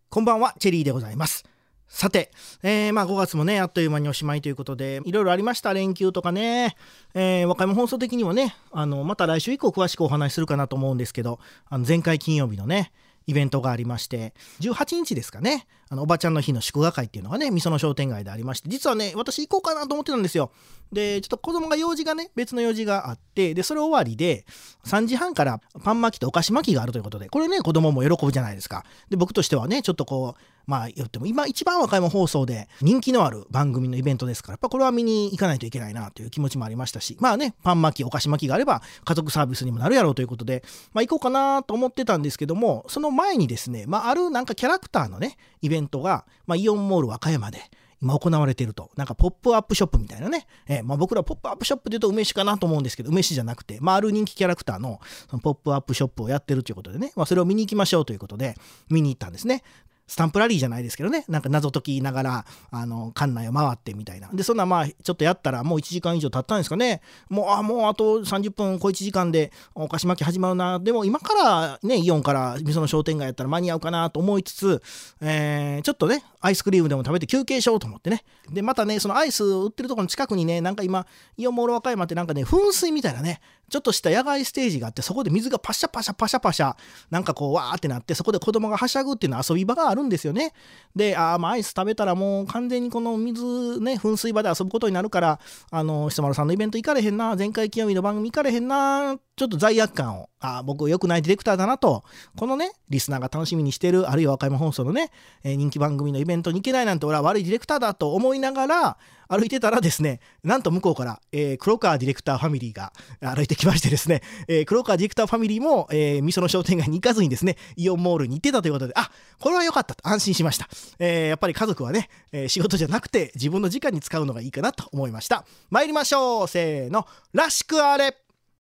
こんばんは、チェリーでございます。さて、5月もねあっという間におしまいということで、いろいろありました。連休とかね、和歌山放送的にはねまた来週以降詳しくお話しするかなと思うんですけど、前回金曜日のねイベントがありまして、18日ですかね、おばちゃんの日の祝賀会っていうのがね、みその商店街でありまして、実はね私行こうかなと思ってたんですよ。でちょっと子供が用事がね、別の用事があって、でそれ終わりで3時半からパン巻きとお菓子巻きがあるということで、これね子供も喜ぶじゃないですか。で僕としてはねちょっとこう言っても今一番和歌山放送で人気のある番組のイベントですから、やっぱこれは見に行かないといけないなという気持ちもありましたし、パン巻きお菓子巻きがあれば家族サービスにもなるやろうということで、行こうかなと思ってたんですけども、その前にですね、あるなんかキャラクターのねイベントが、イオンモール和歌山で今行われていると。なんかポップアップショップみたいなね、僕らポップアップショップで言うと梅酒かなと思うんですけど、梅酒じゃなくて、ある人気キャラクターのそのポップアップショップをやってるということでね、それを見に行きましょうということで見に行ったんですね。スタンプラリーじゃないですけどね、なんか謎解きながら館内を回ってみたいな。でそんなちょっとやったらもう1時間以上経ったんですかね。もうあと30分小1時間でお菓子巻き始まるな。でも今からねイオンからみその商店街やったら間に合うかなと思いつつ、ちょっとねアイスクリームでも食べて休憩しようと思ってね。でまたねそのアイス売ってるところの近くにね、なんか今イオンモール和歌山ってなんかね噴水みたいなねちょっとした野外ステージがあって、そこで水がパシャパシャパシャパシャなんかこうわーってなって、そこで子供がはしゃぐっていうの遊び場があるんですよね。でアイス食べたらもう完全にこの水ね噴水場で遊ぶことになるから、久丸さんのイベント行かれへんな、前回金曜日の番組行かれへんな、ちょっと罪悪感を僕良くないディレクターだなと、このねリスナーが楽しみにしてる、あるいは和歌山放送のね、人気番組のイベントに行けないなんて俺は悪いディレクターだと思いながら歩いてたらですね、なんと向こうから、黒川ディレクターファミリーが歩いてきましてですね、黒川ディレクターファミリーも、みその商店街に行かずにですねイオンモールに行ってたということで、これは良かったと安心しました。やっぱり家族はね、仕事じゃなくて自分の時間に使うのがいいかなと思いました。参りましょう、せーの、らしくあれ。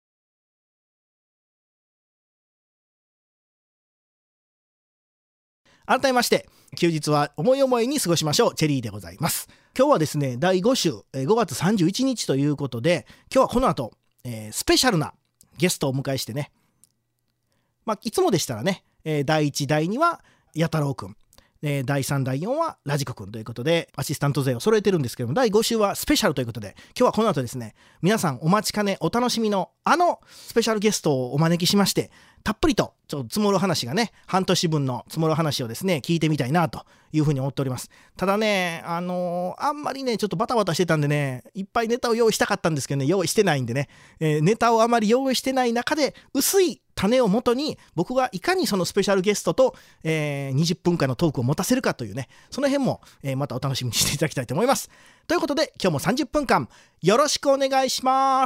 改めまして休日は思い思いに過ごしましょう、チェリーでございます。今日はですね第5週5月31日ということで、今日はこの後、スペシャルなゲストをお迎えしてね、いつもでしたらね、第1第2は弥太郎くん、第3第4はラジコくんということでアシスタント勢を揃えてるんですけども、第5週はスペシャルということで、今日はこの後ですね皆さんお待ちかねお楽しみのスペシャルゲストをお招きしまして、たっぷりと積もる話がね、半年分の積もる話をですね聞いてみたいなというふうに思っております。ただねあんまりねちょっとバタバタしてたんでね、いっぱいネタを用意したかったんですけどね、用意してないんでね、ネタをあまり用意してない中で薄い種をもとに僕がいかにそのスペシャルゲストと、20分間のトークを持たせるかというね、その辺も、またお楽しみにしていただきたいと思います。ということで今日も30分間よろしくお願いします。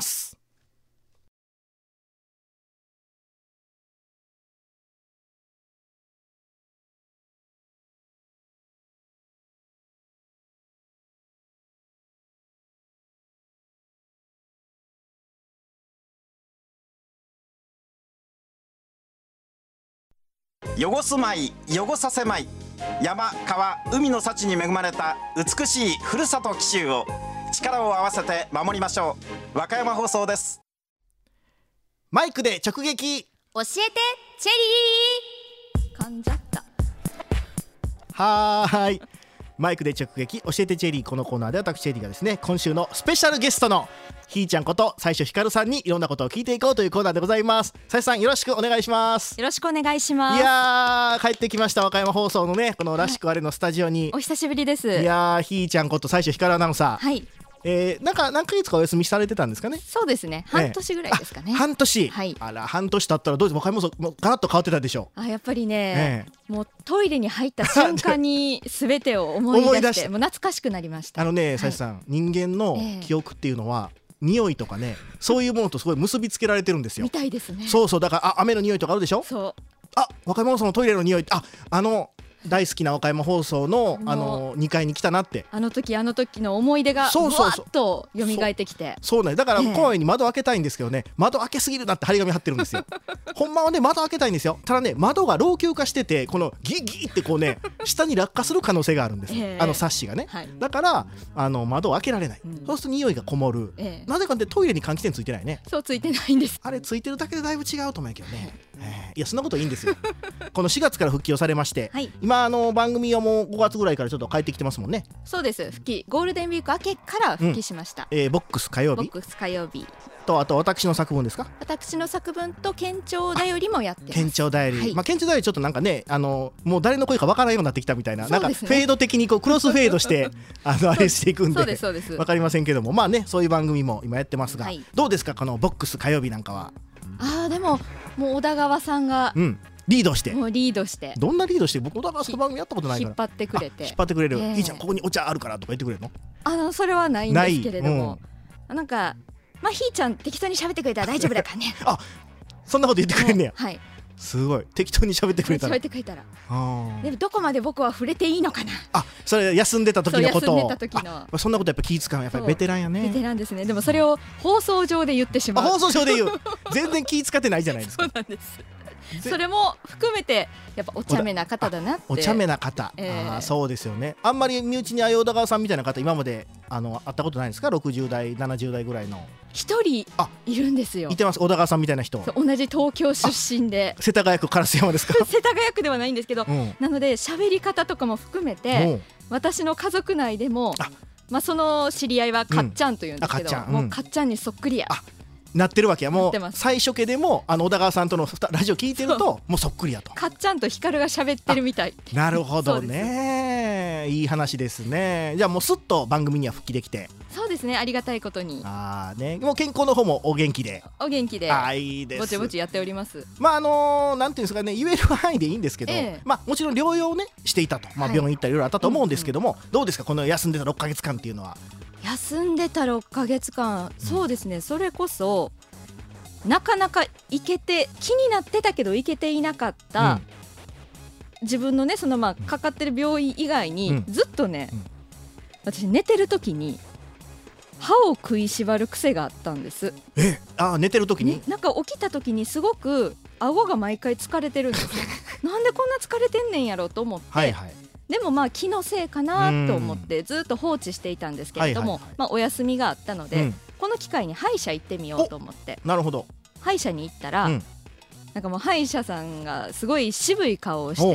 汚すまい汚させまい、山川海の幸に恵まれた美しいふるさと紀州を力を合わせて守りましょう。和歌山放送です。 マイクで直撃教えてチェリー。噛んじゃった。 はーい、マイクで直撃教えてチェリー。このコーナーで私チェリーがですね、今週のスペシャルゲストのひーちゃんこと最初ひかるさんにいろんなことを聞いていこうというコーナーでございます。最初さんよろしくお願いします。 よろしくお願いします。 いやー帰ってきました、和歌山放送のねこのらしくあれのスタジオに。 お久しぶりです。 いやーひーちゃんこと最初ひかるアナウンサー、 はい、 なんか何ヶ月かお休みされてたんですかね。 そうですね、半年ぐらいですかね。 半年、 はい、 あら半年経ったらどうですか、和歌山放送もうガラッと変わってたでしょう。 やっぱりね、もうトイレに入った瞬間に全てを思い出してもう懐かしくなりました。 最初さん、人間の記憶っていうのは、匂いとかねそういうものとすごい結びつけられてるんですよ。 みたいですね。 そうだから雨の匂いとかあるでしょ。 そう、 和歌山放送のトイレの匂い、大好きな和歌山放送の2階に来たなって、 あの時の思い出がぶわっと蘇ってきて。 そうね、だから公園に窓開けたいんですけどね、窓開けすぎるなって張り紙貼ってるんですよほんまはね窓開けたいんですよ。ただね窓が老朽化してて、このギギってこうね下に落下する可能性があるんです、サッシがね、はい、だから窓を開けられない、そうすると匂いがこもる、なぜかってトイレに換気扇ついてないね。 そうついてないんです。 あれついてるだけでだいぶ違うと思うけどねいやそんなこといいんですよこの4月から復帰をされまして、 はい、 今番組はもう5月ぐらいからちょっと帰ってきてますもんね。 そうです、復帰ゴールデンウィーク明けから復帰しました、 ボックス火曜日と、あと私の作文ですか。 私の作文と県庁だよりもやってます。 県庁だより、 はい、 県庁だよりちょっとなんかねもう誰の声かわからんようになってきたみたいな、なんかフェード的にこうクロスフェードしてあれしていくんでそうですわかりませんけども、まあねそういう番組も今やってますが、どうですかこのボックス火曜日なんかは。 でももう小田川さんが、 リードしてどんなリードして、僕小田川さんの番組やったことないから引っ張ってくれて、 いいじゃんここにお茶あるからとか言ってくれるの。 それはないんですけれども、なんかひーちゃん適当に喋ってくれたら大丈夫だからねそんなこと言ってくれんねや。 はい、 すごい適当に喋ってくれたらでもどこまで僕は触れていいのかな。 それ休んでた時のことを。そんなことやっぱ気使う、やっぱりベテランやね。 ベテランですね。でもそれを放送上で言ってしまう。 放送上で言う全然気使ってないじゃないですか。 そうなんです。それも含めてやっぱお茶目な方だなって。 お茶目な方、そうですよね。あんまり身内に小田川さんみたいな方今まで会ったことないですか。60代70代ぐらいの一人いるんですよ。 いてます、小田川さんみたいな人。 同じ東京出身で。 世田谷区烏山ですか。 世田谷区ではないんですけど、なので喋り方とかも含めて私の家族内でもその知り合いはかっちゃんというんですけど、もうかっちゃんにそっくりやなってるわけや。もう最初家でも小田川さんとのラジオ聞いてるともうそっくりやと。 かっちゃんと光が喋ってるみたい。 なるほどね、いい話ですね。じゃあもうすっと番組には復帰できて。 そうですね、ありがたいことに。 もう健康の方もお元気で。 いいです。ぼちぼちやっております。 なんていうんですかね、言える範囲でいいんですけど、もちろん療養ねしていたと、病院行ったりいろいろあったと思うんですけども、どうですかこの休んでた6ヶ月間っていうのは。 休んでた6ヶ月間、そうですね、それこそなかなか行けて、気になってたけど行けていなかった、自分のねそのかかってる病院以外に、ずっとね、私寝てる時に歯を食いしばる癖があったんです。 寝てる時に、 なんか起きた時にすごく顎が毎回疲れてるんですなんでこんな疲れてんねんやろうと思って、でも気のせいかなと思ってずっと放置していたんですけれども、お休みがあったので、この機会に歯医者行ってみようと思って。 なるほど。 歯医者に行ったら、なんかもう歯医者さんがすごい渋い顔をして、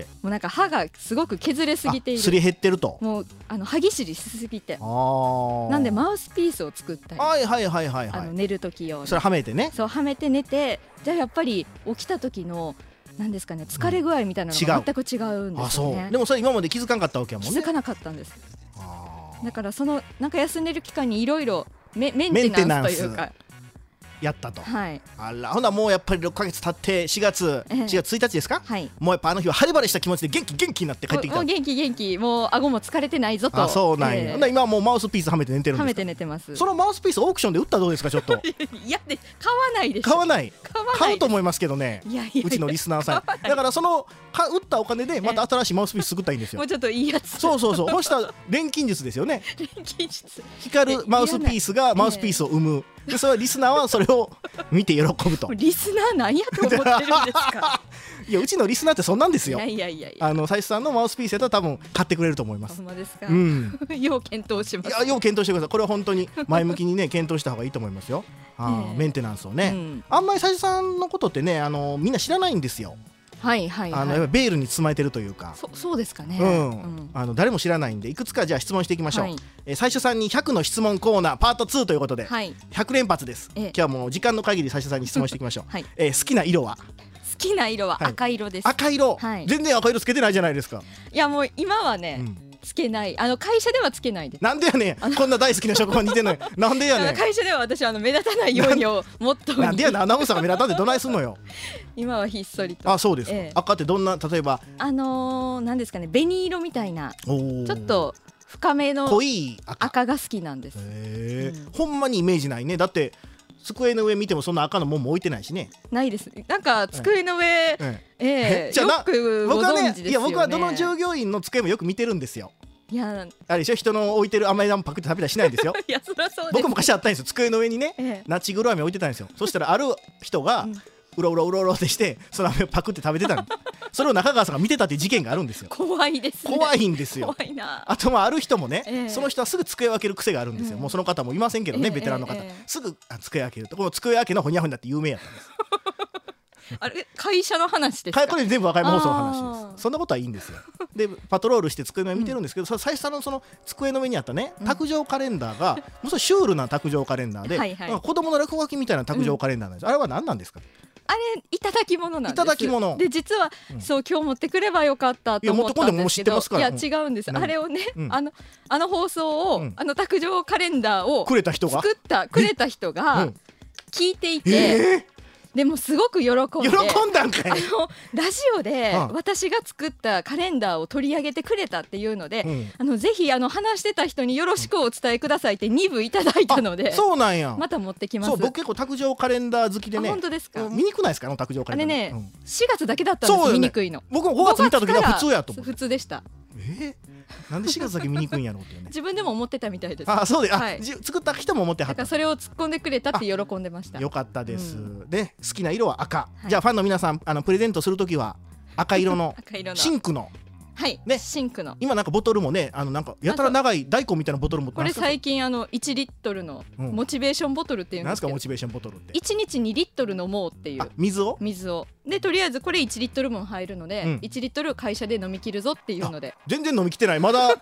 もうなんか歯がすごく削れすぎている、 すり減ってると、 もう歯ぎしりしすぎて、なんでマウスピースを作ったり、寝る時用にそれはめてね、 そうはめて寝て、じゃあやっぱり起きた時のなんですかね、疲れ具合みたいなのが全く違うんですよね。 でもそれ今まで気づかなかったわけやもんね。 気づかなかったんです。だからそのなんか休んでる期間にいろいろメンテナンスというかやったと。 あらほな、もうやっぱり6ヶ月経って4月1日ですか、もうやっぱあの日は晴れ晴れした気持ちで元気になって帰ってきた。 もう元気、もう顎も疲れてないぞと。 そうなんや。今はもうマウスピースはめて寝てるんですか。 はめて寝てます。 そのマウスピースオークションで売ったらどうですかちょっと。 いやで買わないでしょ。 買わない。買うと思いますけどね、うちのリスナーさん。だからその売ったお金でまた新しいマウスピース作ったらいいんですよ。 もうちょっといいやつ。 そうそしたら錬金術ですよね。 錬金術。 光るマウスピースがマウスピースを生む。でそれはリスナーはそれを見て喜ぶと。 リスナーなんやと思ってるんですか。 いや、うちのリスナーってそんなんですよ。 いや斉さんのマウスピースやったら多分買ってくれると思います。 ほんまですか。要検討します。 要検討してください。これは本当に前向きにね検討した方がいいと思いますよ。メンテナンスをね、あんまり斉さんのことってねみんな知らないんですよ。やっぱりベールに包まれてるというか。 そうですかね。 誰も知らないんで、いくつかじゃあ質問していきましょう。最初さんに100の質問コーナーパート2ということで、100連発です。今日はもう時間の限り最初さんに質問していきましょう。好きな色は？ 好きな色は赤色です。 赤色、全然赤色つけてないじゃないですか。 いやもう今はね、つけない。会社ではつけないです。 なんでやねん、こんな大好きな職場に似てんのに。なんでやねん。 会社では私目立たないようにをモットーに。 なんでやねん、アナウンサーが目立たんでどないすんのよ。 今はひっそりと。 そうですか。赤ってどんな、例えばなんですかね、紅色みたいなちょっと深めの濃い赤が好きなんです。 ほんまにイメージないね。だって机の上見てもそんな赤のもんも置いてないしね。 ないです。なんか机の上、よくご存知ですよね。 いや僕はどの従業員の机もよく見てるんですよ。あれでしょ、人の置いてる飴玉パクって食べたりしないんですよ。 いやそりゃそうです。 僕昔あったんですよ、机の上にね、ナチグロ飴置いてたんですよ。そしたらある人がうろうろってしてその飴パクって食べてたんでそれを中川さんが見てたっていう事件があるんですよ。 怖いですね。 怖いんですよ。 怖いな。 あとある人もね、その人はすぐ机を開ける癖があるんですよ。もうその方もいませんけどね、ベテランの方、すぐ机開けると、この机開けのほにゃほにゃって有名やったんです。 あれ会社の話ですか？ これ全部和歌山放送の話あーです。そんなことはいいんですよ。でパトロールして机の上見てるんですけど、最初のその机の上にあったね卓上カレンダーが、もうそれシュールな卓上カレンダーで、 はいはいなんか子供の落書きみたいな卓上カレンダーなんです、あれは何なんですか？ あれいただき物なんです。 いただき物で実は、そう今日持ってくればよかったと思ったんですけど、 いや持ってこんでももう知ってますからいや違うんです。 何あれをね、 うんあの放送を、 うんあの卓上カレンダーをくれた人がくれた人うがん聞いていて、でもすごく喜んで喜んだんかい。 ラジオでうん私が作ったカレンダーを取り上げてくれたっていうので、 うんぜひ話してた人によろしくお伝えくださいって2部いただいたので、 そうなんや。 また持ってきます。 そう僕結構卓上カレンダー好きでね。 あ本当ですか？ 見にくないですかあの卓上カレンダー。 あれね、 うん 4月だけだったんですよ、 そうよね見にくいの。 僕も5月見た時には普通やと思って。 普通でした。 なんで4月だけ見にくいんやろうっていうね。 自分でも思ってたみたいです。 あそうで、 はい作った人も思ってはっただから。それを突っ込んでくれたって喜んでました。 よかったです、 うで好きな色は赤、 いじゃあファンの皆さんプレゼントするときは赤色の赤色のシンクのはい、 ねシンクの今なんかボトルもねなんかやたら長い大根みたいなボトルもこれ最近1リットルのうんモチベーションボトルっていうんなんですけど、 すかモチベーションボトルって 1日2リットル飲もうっていう水を水をでとりあえずこれ1リットル分入るので、 うん 1リットル会社で飲み切るぞっていうので、 全然飲みきてないまだ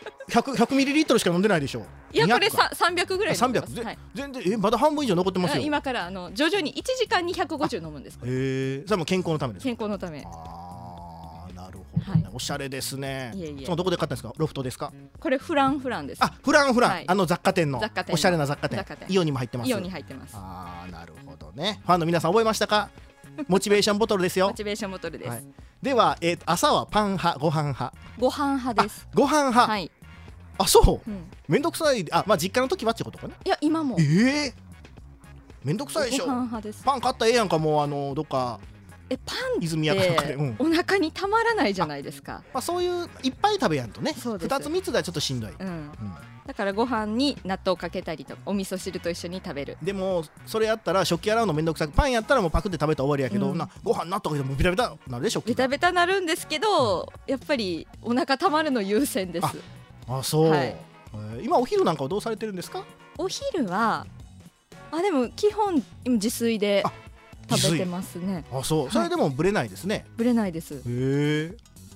100ミリリットルしか飲んでないでしょ。 いやこれ 200か 300ぐらい飲んでます。 300、 はい、 全然まだ半分以上残ってますよ。 今から徐々に1時間に150飲むんです。 それはもう健康のためですか？ 健康のため。 あーなるほどね、 はいおしゃれですね。 いえいえそのどこで買ったんですか？ロフトですか？ これフランです。 あフラン、 はい雑貨店の雑貨店のおしゃれな雑貨店イオンにも入ってます。 イオンに入ってます。 あーなるほどね。ファンの皆さん覚えましたか？モチベーションボトルですよモ。チベーションボトルです。 はいでは、朝はパン派ご飯派？ ご飯派です。 ご飯派、 はい。 あそううん、 めんどくさい。まあ実家の時はってことかね。 いや今もめんどくさいでしょ。 ご飯派です。 パン買ったらええやんか。もうどっかパン泉屋かなんかで、 ってお腹にたまらないじゃないですか。 まあ、そういういっぱい食べやんとね。 そうです 2つ3つではちょっとしんどい、 だからご飯に納豆かけたりとかお味噌汁と一緒に食べる。 でもそれやったら食器洗うのめんどくさく、パンやったらもうパクって食べたら終わりやけど、 うんご飯納豆かけてもビタビタなるで食器が。 ベタベタなるんですけど、やっぱりお腹たまるの優先です。 あそう、 はい今お昼なんかはどうされてるんですか？ お昼はでも基本今自炊であ食べてますね。 あそう、それでもブレないですね。 ぶれないです。 へえ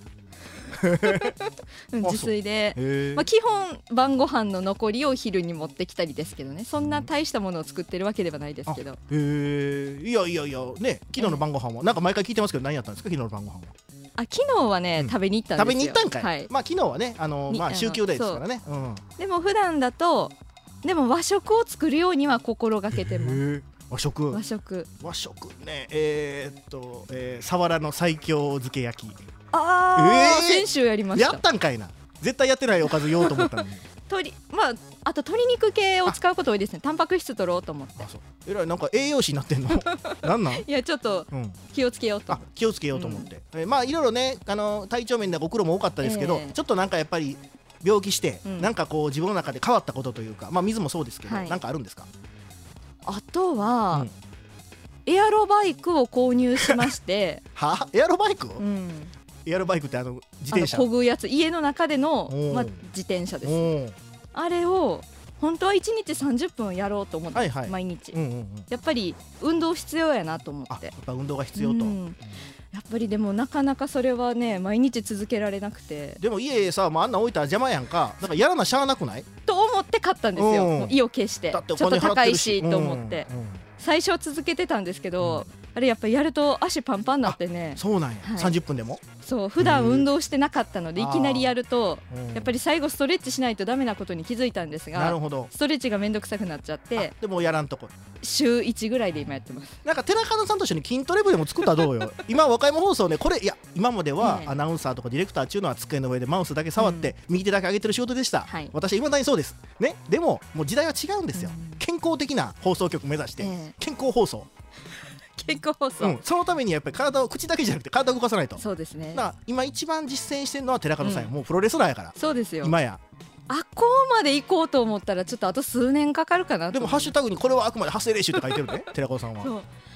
自炊で。 へえ、 基本晩ご飯の残りを昼に持ってきたりですけどね、そんな大したものを作ってるわけではないですけど。 へえいやね、昨日の晩ご飯はなんか毎回聞いてますけど何やったんですか？昨日の晩ご飯は昨日はね、 うん食べに行ったんですよ。 食べに行ったんかい、 はい。 まあ昨日はね週休デーですからね。 でも普段だとでも和食を作るようには心がけてます。 へえ和食和食。 ねサワラの西京漬け焼き先週やりまし。 やったたんかいな。絶対やってないおかず言おうと思ったのにあと鶏肉系を使うこと多いですね。タンパク質取ろうと思って。 そうえらいなんか栄養士になってんのなんなん、 いやちょっと気をつけようと。 気をつけようと思って、まあいろいろね体調面でご苦労も多かったですけど、ちょっとなんかやっぱり病気して、なんかこう自分の中で変わったことというか、まあ水もそうですけど、 はいなんかあるんですか？ あとは、 うんエアロバイクを購入しまして、 エアロバイクを、 うん、 エアロバイクって自転車漕ぐやつ、家の中でのおー、 自転車です。 おーあれを本当は1日30分やろうと思って、 はいはい毎日、 うんやっぱり運動必要やなと思ってやっ。ぱ運動が必要と、 うんやっぱりでもなかなかそれはね毎日続けられなくてでも家さ、あんな置いたら邪魔やんか。だからやらなしゃあなくない？ と思って買ったんですよ。 うんもう意を決してだっておちょっと金払ってる高いしと思って、最初は続けてたんですけど、あれやっぱりやると足パンパンになってね。 そうなんや、 はい 30分でも、 そう普段運動してなかったのでうんいきなりやるとうんやっぱり最後ストレッチしないとダメなことに気づいたんですが、 なるほど。 ストレッチがめんどくさくなっちゃってでもやらんとこ。 週1ぐらいで今やってます。 なんか寺門さんと一緒に筋トレ部でも作ったらどうよ。今和歌山放送ね、これいや今まではねえアナウンサーとかディレクターっていうのは机の上でマウスだけ触って、右手だけ上げてる仕事でした、 はい私はいまだにそうですね。でももう時代は違うんですよ、 うん健康的な放送局目指して、 ええ健康放送、 健康放送、 そのためにやっぱり体を口だけじゃなくて体を動かさないと。 そうですね。 だから今一番実践してるのは寺門さんや、 うんもうプロレスラーやからそうですよ。 今や。 あこうまで行こうと思ったらちょっとあと数年かかるかなと思う。 でもハッシュタグにこれはあくまで発声練習って書いてるね寺門さんは。 そう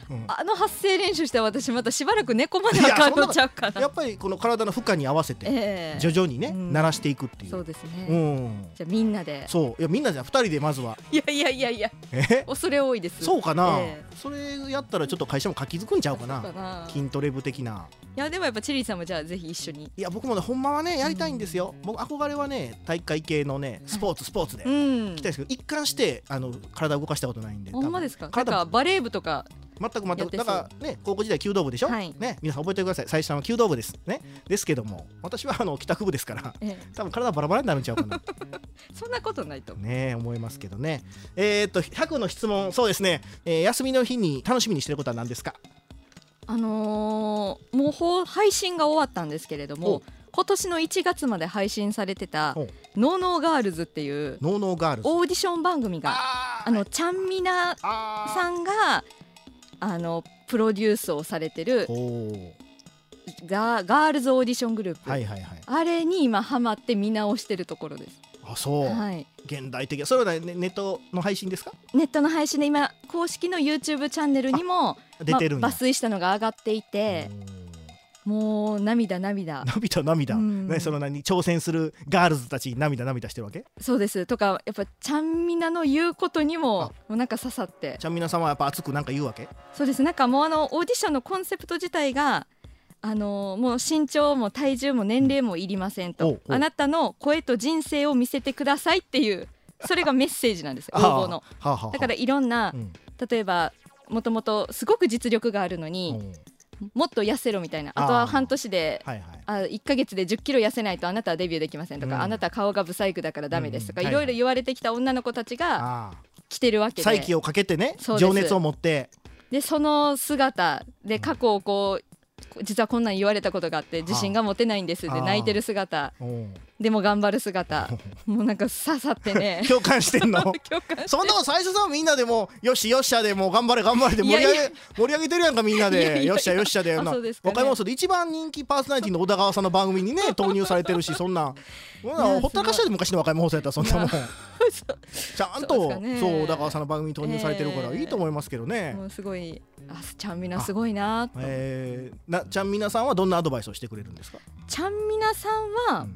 あの発声練習して私またしばらく寝込まなあかんのちゃうかな。 やっぱりこの体の負荷に合わせて徐々にね、慣らしていくっていう。 そうですね、じゃあみんなで。 そういやみんなじゃ2人でまずは。 いや恐れ多いです。 そうかな、それやったらちょっと会社も活気づくんちゃうかな。筋トレ部的な。 いやでもやっぱチェリーさんもじゃあぜひ一緒に。 いや僕もねほんまはねやりたいんですよ。僕憧れはね大会系のねスポーツで行きたいですけど、一貫して体を動かしたことないんで。 ほんまですか。なんかバレー部とか全くだからね高校時代弓道部でしょ、ね、皆さん覚えてください。最初の弓道部ですね。ですけども私は帰宅部ですから、多分体バラバラになるんちゃうかなそんなことないとね思いますけどね。100の質問。そうですね、休みの日に楽しみにしてることは何ですか。 もう配信が終わったんですけれども、今年の1月まで配信されてたノーノーガールズっていうオーディション番組がちゃんみなさんがプロデュースをされてるガールズオーディショングループ、あれに今ハマって見直してるところです。 あ、そう、現代的。それは、ね、ネットの配信ですか。 ネットの配信で今公式の YouTube チャンネルにも出てるんや。 抜粋したのが上がっていて、もう涙、ね、その挑戦するガールズたち涙してるわけ。そうですとかやっぱちゃんみなの言うことにもなんか刺さって。 ちゃんみなさんはやっぱ熱くなんか言うわけ。 そうです。なんかもうオーディションのコンセプト自体がもう身長も体重も年齢もいりませんと、あなたの声と人生を見せてくださいっていう、それがメッセージなんですよ応募の。だからいろんな、例えばもともとすごく実力があるのに、もっと痩せろみたいな、あとは半年で、1ヶ月で10キロ痩せないとあなたはデビューできませんとか、あなた顔がブサイクだからダメですとか、いろいろ言われてきた女の子たちが来てるわけで、 再起をかけてね、情熱を持って、 でその姿で過去をこう実はこんなん言われたことがあって自信が持てないんですって泣いてる姿でも頑張る姿もうなんか刺さってね共感してんのそんなの最初さみんなでもよしよっしゃでもう頑張れで盛り上げてるやんかみんなでよっしゃよっしゃで和歌山放送で一番人気パーソナリティの小田川さんの番組にね投入されてるし、そんなほったらかしたで昔の和歌山放送やったらそんなもんちゃんとそう小田川さんの番組に投入されてるからいいと思いますけどね。 もうすごいちゃんみなすごいなと。 ちゃんみなさんはどんなアドバイスをしてくれるんですか。 ちゃんみなさんは、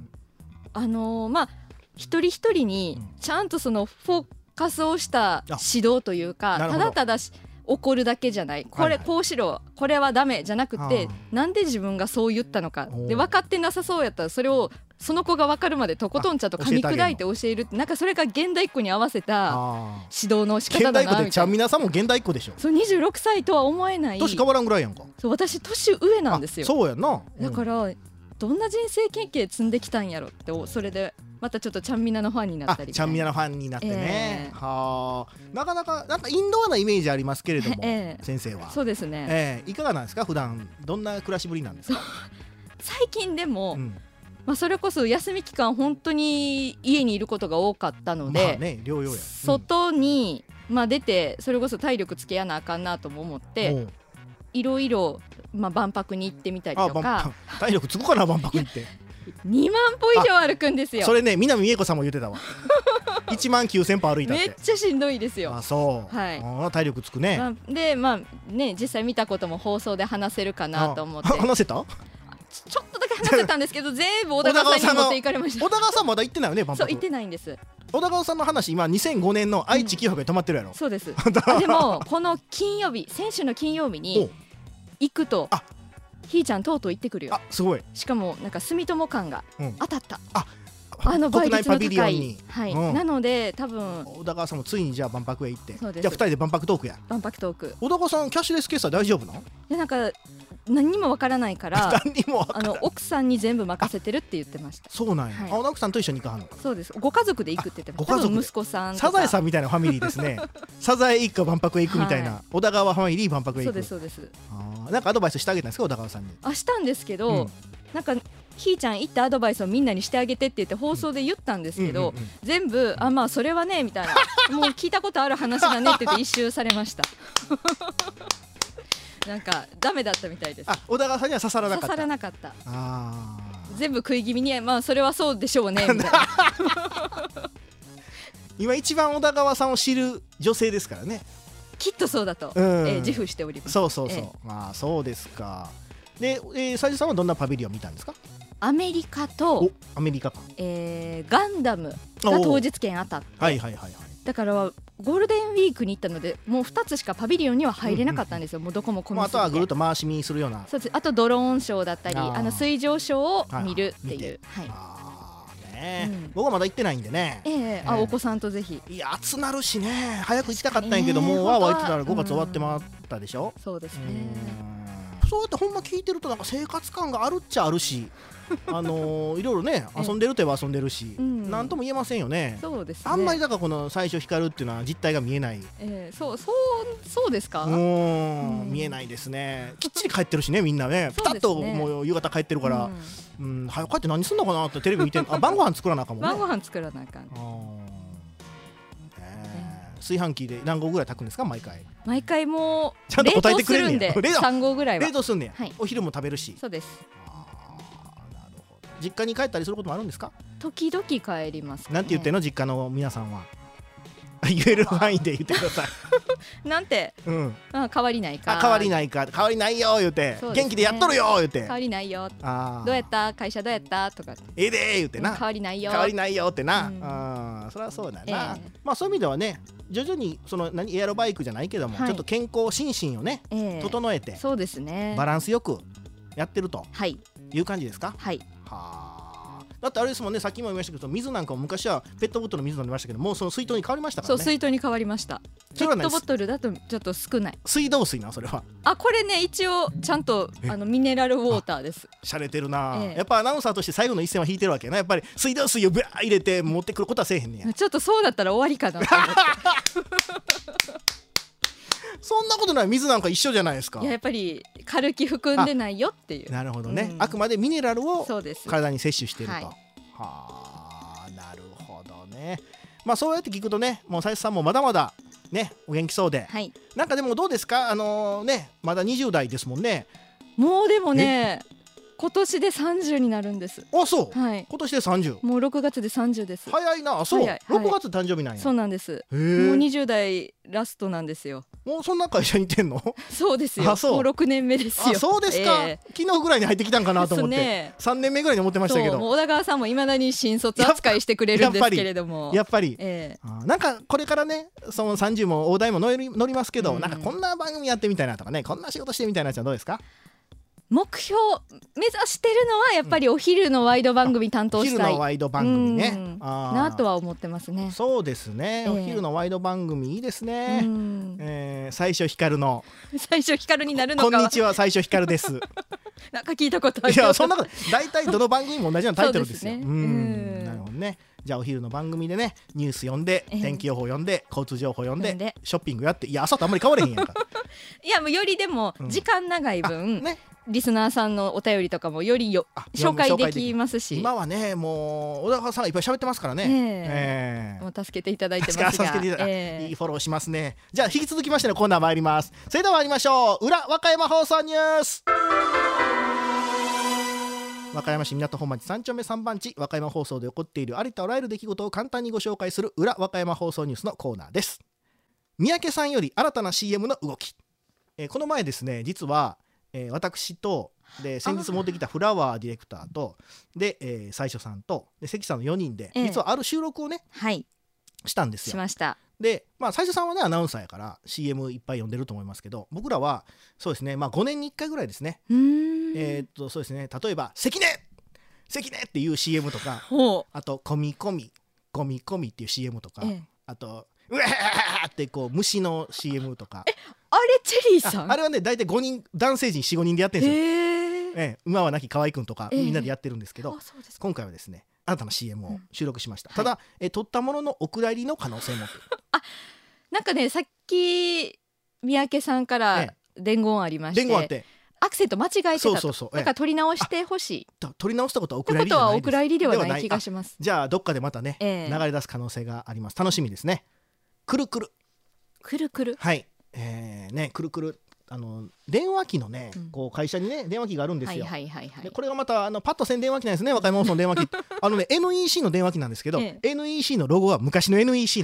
一人一人にちゃんとそのフォーカスをした指導というか、ただただ怒るだけじゃない、これこうしろこれはダメじゃなくて、なんで自分がそう言ったのかで分かってなさそうやったらそれをその子が分かるまでとことんちゃんと噛み砕いて教えるって、なんかそれが現代っ子に合わせた指導の仕方だなみたいな。現代っ子でちゃんみなさんも現代っ子でしょ。そう26歳とは思えない。 年変わらんぐらいやんか。 そう私年上なんですよ。 そうやな、 だからどんな人生経験積んできたんやろって、それでまたちょっとちゃんみなのファンになったり、 ちゃんみなのファンになってね、はあ、なかなかなんかインドアなイメージありますけれども、先生はそうですね、 いかがなんですか。普段どんな暮らしぶりなんですか。 最近でも、それこそ休み期間本当に家にいることが多かったので、 療養や、 外に、出てそれこそ体力つけやなあかんなとも思っていろいろ万博に行ってみたりとか。 体力つくかな万博行って 2万歩以上歩くんですよ。 それね南美恵子さんも言ってたわ1万9000歩歩いたって。 めっちゃしんどいですよ。 そう、はい、体力つくね。 で実際見たことも放送で話せるかなと思って。 話せた？ ちょっとだけ話せたんですけど全部小田川さんに持っていかれました。 小田川さんまだ行ってないよね万博。 そう行ってないんです。 小田川さんの話今2005年の愛知清博で止まってるやろ。 そうですでもこの金曜日先週の金曜日に行くとひーちゃんとうとう行ってくるよ。 すごい。 しかもなんか住友館が当たった、 国内パビリオンに、 なので多分小田川さんもついにじゃあ万博へ行って、じゃあ2人で万博トークや。 万博トーク。 小田川さんキャッシュレス決済大丈夫なの？ いやなんか何にもわからないから奥さんに全部任せてるって言ってました。 そうなんや、奥さんと一緒に行かはんのか。 そうです。ご家族で行くって言ってました。多分息子さんとかサザエさんみたいなファミリーですねサザエ一家万博へ行くみたいな、小田川ファミリー万博へ行く。 そうです。 なんかアドバイスしてあげたんですか小田川さんに。 したんですけど、なんかひーちゃん行ったアドバイスをみんなにしてあげてって言って放送で言ったんですけど、全部それはねみたいなもう聞いたことある話だねって言って一周されましたなんかダメだったみたいです。 小田川さんには刺さらなかった。 刺さらなかった。全部食い気味にそれはそうでしょうねみたいな今一番小田川さんを知る女性ですからね。 きっとそうだと、自負しております。 そうそうそう、まあそうですか。で、斉藤さんはどんなパビリオン見たんですか？ アメリカとアメリカか、 ガンダムが当日券当たって、 はいはいはいはい、 だからゴールデンウィークに行ったのでもう2つしかパビリオンには入れなかったんですよ、もうどこも混みすぎて、 あとはぐるっと回し見するような。 そうです。あとドローンショーだったり水上ショーを見るっていう、 見てはい、 僕はまだ行ってないんでね、 お子さんとぜひ。 いや暑なるしね、早く行きたかったんやけど、もうわわ言ってたら5月終わってまったでしょ。 そうですね。 そうやってほんま聞いてるとなんか生活感があるっちゃあるしいろいろね遊んでるといえば遊んでるし、なんとも言えませんよね。 そうですね。 あんまりだからこの最初光るっていうのは実態が見えない、 そうですか。 見えないですね。きっちり帰ってるしね、みんなねピタッともう夕方帰ってるから、早く帰って何すんのかなってテレビ見て晩ご飯作らなあかんもんね。 晩ご飯作らなあかん。 炊飯器で何合ぐらい炊くんですか？毎回もうちゃんと答えてくれるんで 3合ぐらいは冷凍すんねや、お昼も食べるし。 そうです。 なるほど。実家に帰ったりすることもあるんですか？ 時々帰りますね。 なんて言ってんの実家の皆さんは。言える範囲で言ってください。 なんて、変わりないか、 変わりないか、変わりないよ言うて、元気でやっとるよ言うて、 変わりないよ、どうやった会社どうやったとか、 で言うてな、 変わりないよ、 変わりないよってな、そりゃそうだな。まあそういう意味ではね、徐々にそのエアロバイクじゃないけども、ちょっと健康心身をね整えて、 そうですね、 バランスよくやってるという感じですか？ はい。 だってあれですもんね、さっきも言いましたけど、水なんかも昔はペットボトルの水飲んでましたけど、もうその水筒に変わりましたからね。 そう、水筒に変わりました。ペットボトルだとちょっと少ない。 水道水な、それは。 これね、一応ちゃんとミネラルウォーターです。 しゃれてるな、やっぱアナウンサーとして最後の一線は引いてるわけな。やっぱり水道水をブワー入れて持ってくることはせえへんねや。 ちょっとそうだったら終わりかなと思ってそんなことない。水なんか一緒じゃないですか。 やっぱりカルキ含んでないよっていう。 なるほどね、あくまでミネラルを体に摂取していると。なるほどね。まあそうやって聞くとね、もう斉藤さんもまだまだねお元気そうで、なんかでもどうですか、まだ20代ですもんね。 もうでもね、今年で30になるんです。 そう、今年で30。 もう6月で30です。 早いな。そう、6月誕生日なんや。 そうなんです。もう20代ラストなんですよ。 もうそんな会社にいてんの？ そうですよ。もう6年目ですよ。 そうですか、昨日ぐらいに入ってきたんかなと思って、3年目ぐらいに思ってましたけど、 小田川さんもいまだに新卒扱いしてくれるんですけれども、 やっぱり、なんかこれからね、その30も大台も乗りますけど、なんかこんな番組やってみたいなとかね、こんな仕事してみたいなやつはどうですか？ 目標目指してるのはやっぱりお昼のワイド番組担当したい、 お昼のワイド番組ね、 なとは思ってますね。 そうですね、お昼のワイド番組いいですね。最初光の最初光になるのかは、 こんにちは最初光です。 なんか聞いたことある。 いや、そんなこと大体どの番組も同じようなタイトルですよ。なるほどね。じゃあお昼の番組でね、ニュース読んで、天気予報読んで、交通情報読んで、ショッピングやって、いや朝とあんまり変われへんやんか。 いや、もうよりでも時間長い分、リスナーさんのお便りとかもより紹介できますし、 今はね、もう小田川さんがいっぱい喋ってますからね、 もう助けていただいてますが、 いいフォローしますね。じゃあ引き続きましてのコーナー参ります。それでは参りましょう。裏和歌山放送ニュース。和歌山市港本町3丁目3番地、和歌山放送で起こっているありとあらゆる出来事を簡単にご紹介する裏和歌山放送ニュースのコーナーです。三宅さんより新たな CM の動き。この前ですね、実は私とで先日持ってきたフラワーディレクターとで、最初さんとで関さんの4人で、実はある収録をね、したんですよ。 しました。 で、最初さんはねアナウンサーやから CM いっぱい読んでると思いますけど、僕らはそうですね、5年に1回ぐらいですね。そうですね、例えば関根っていう CM とか、あとコミコミっていう CM とか、あとうわーってこう虫の CM とか。 あれチェリーさん、 あれはね大体5人男性陣 4,5 人でやってるんですよ。馬は亡き河合くんとかみんなでやってるんですけど、今回はですね新たな CM を収録しました。ただ、撮ったもののお蔵入りの可能性もなんかね、さっき三宅さんから伝言ありまして、 伝言あってアクセント間違えてたと、だから取り直してほしい。 取り直したことはお蔵入りじゃないです。 お蔵入りではない気がします。 じゃあどっかでまたね、流れ出す可能性があります。楽しみですね。くるくるはい、くるくる電話機のね、こう会社にね電話機があるんですよ。でこれがまたパッとせん電話機なんですね、和歌山放送の電話機。NEC の電話機なんですけど、NEC のロゴは昔の NEC なんですよ。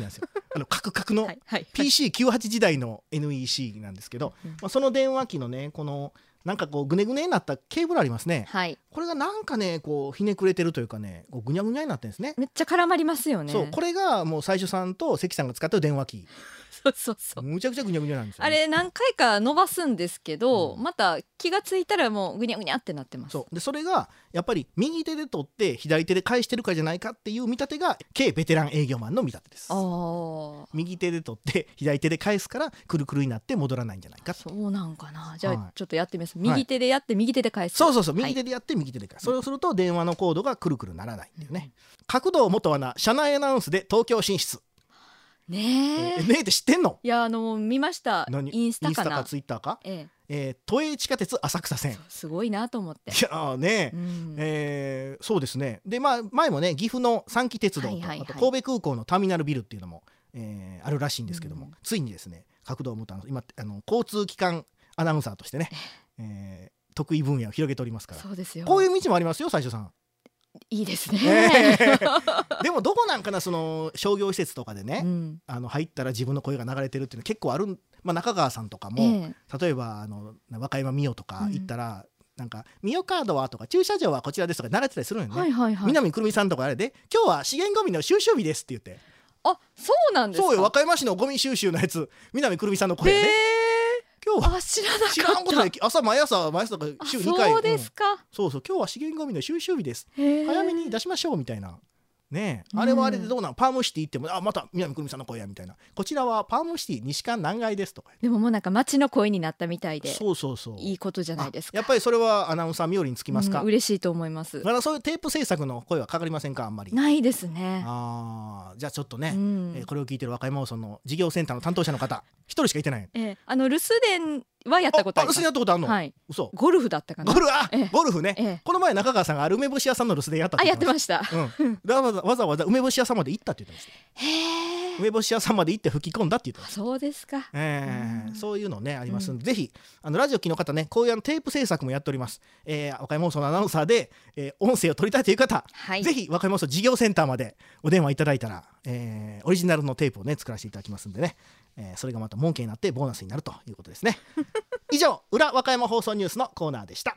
カクカクのはいはい PC98 時代の NEC なんですけど、その電話機のねこのなんかこうグネグネになったケーブルありますね。 はいこれがなんかねこうひねくれてるというかねこうぐにゃぐにゃになってるんですね。 めっちゃ絡まりますよね。 そうこれがもう最初さんと関さんが使ってる電話機そうそうそうむちゃくちゃぐにゃぐにゃなんですよ、ね、 あれ何回か伸ばすんですけど、また気がついたらもうぐにゃぐにゃってなってます。 そうでそれがやっぱり右手で取って左手で返してるかじゃないかっていう見立てがKベテラン営業マンの見立てです。右手で取って左手で返すからくるくるになって戻らないんじゃないか。 そうなんかな。じゃあはいちょっとやってみます。右手でやって右手で返す。 そうそうそうはい右手でやって右手で返す、それをすると電話のコードがくるくるならないっていうね。角堂元アナ社内アナウンスで東京進出ねえねえって知ってんの？ いや見ました何インスタかな。 ツイッターか、 え都営地下鉄浅草線。 すごいなと思っていやーね、そうですね。でまあ前もね岐阜の三岐鉄道と、 はいはいはいあと神戸空港のターミナルビルっていうのも、あるらしいんですけども、ついにですね角堂元アナ今交通機関アナウンサーとしてね、得意分野を広げておりますから。 そうですよ。 こういう道もありますよ最初さん。 いいですね、 でもどこなんかなその商業施設とかでね、入ったら自分の声が流れてるっていうの結構ある、中川さんとかも、例えば和歌山美代とか行ったら、なんか美代カードはとか駐車場はこちらですとか流れてたりするのよね、南くるみさんとかあれで今日は資源ゴミの収集日ですって言って、 あそうなんですか。 そうよ和歌山市のゴミ収集のやつ南くるみさんの声で、今日は知らなかった。 知らんことで毎朝とか週2回そうですか、 そう今日は資源ゴミの収集日です早めに出しましょうみたいなね。あれはあれでどうなの、パームシティ行ってもまた南くるみさんの声やみたいな、こちらはパームシティ西館何階ですとか。 でももうなんか街の声になったみたいで、 そういいことじゃないですか。 やっぱりそれはアナウンサー冥利につきますか？ 嬉しいと思います。 まだそういうテープ制作の声はかかりませんか？あんまりないですね。 じゃあちょっとね、これを聞いてる和歌山放送の事業センターの担当者の方一人しかいてない。 留守電はやったことあります。 留守電やったことあるの？ はい。 嘘。 ゴルフだったかな。 ゴルフね、この前中川さんがある梅干し屋さんの留守電やったってやってました、 わざわざ梅干し屋さんまで行ったって言ってました。へ梅干し屋さんまで行って吹き込んだって言ってました。 そうですか。 そういうのねありますんで、ぜひラジオ機の方ねこういうテープ制作もやっております。和歌山放送のアナウンサーで、音声を取りたいという方、ぜひ和歌山放送事業センターまでお電話いただいたら、オリジナルのテープをね作らせていただきますんでね、それがまた儲けになってボーナスになるということですね。以上裏和歌山放送ニュースのコーナーでした。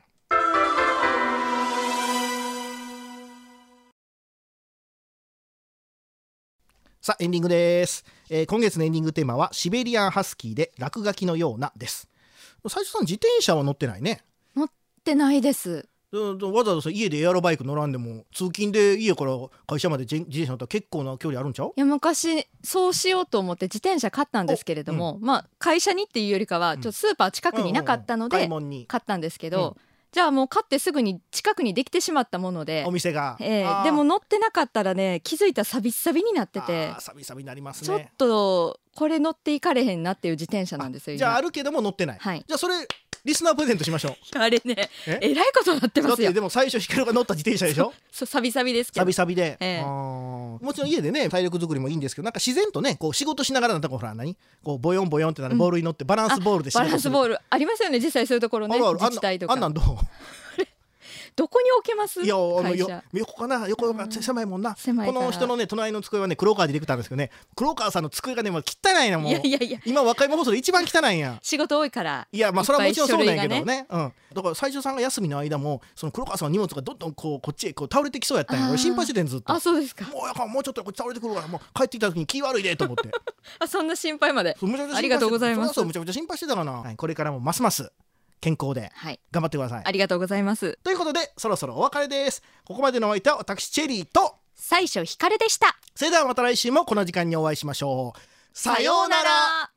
さあエンディングです。今月のエンディングテーマはシベリアンハスキーで落書きのようなです。最初さん自転車は乗ってないね。 乗ってないです。 わざわざ家でエアロバイク乗らんでも通勤で家から会社まで自転車乗ったら結構な距離あるんちゃう？ いや昔そうしようと思って自転車買ったんですけれども、会社にっていうよりかはちょっとスーパー近くになかったので買ったんですけど、じゃあもう買ってすぐに近くにできてしまったもので、 お店が、 でも乗ってなかったらね気づいたらサビサビになってて、 サビサビになりますね。 ちょっとこれ乗っていかれへんなっていう自転車なんですよ。 じゃああるけども乗ってない、じゃあそれリスナープレゼントしましょう。 あれねえらいことになってますよ。 だってでも最初ヒカルが乗った自転車でしょ。 そうサビサビですけど、 サビサビで、もちろん家でね体力作りもいいんですけど、なんか自然とねこう仕事しながらのとこほらこうボヨンボヨンってなるボールに乗ってバランスボールで仕事する、 バランスボールありますよね実際そういうところね。自治体とかあんなんどうどこに置けます？ いや会社横かな、横が狭いもんな。 狭いからこの人のね隣の机はね黒川ディレクターですけどね、黒川さんの机がねもう汚いなもう。 いや今和歌山放送で一番汚いんや。 仕事多いから。 いやそれはもちろんそうなんやけどね、だから最初さんが休みの間もその黒川さんの荷物がどんどんこっちへ倒れてきそうやったんや。俺心配しててんずっと。 あそうですか。 もうちょっとこっち倒れてくるからもう帰ってきた時に気悪いでと思ってそんな心配までありがとうございます。 むちゃくちゃ心配してたかな、これからもますます健康で頑張ってください、 ありがとうございます。 ということでそろそろお別れです。ここまでのお相手は私チェリーと最初ヒカルでした。 それではまた来週もこの時間にお会いしましょう。さようなら。